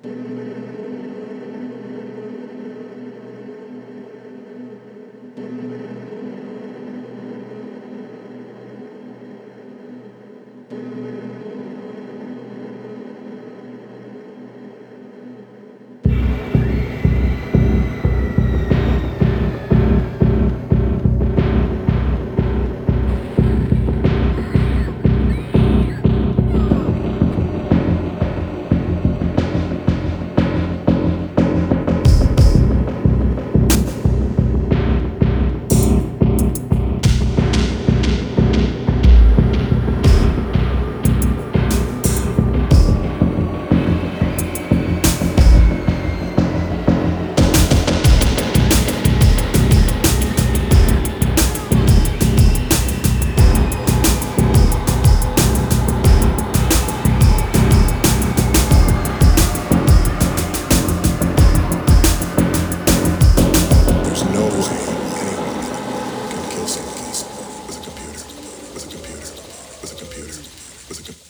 There's no way anyone can kill someone with a computer, with a computer, with a computer, with a computer.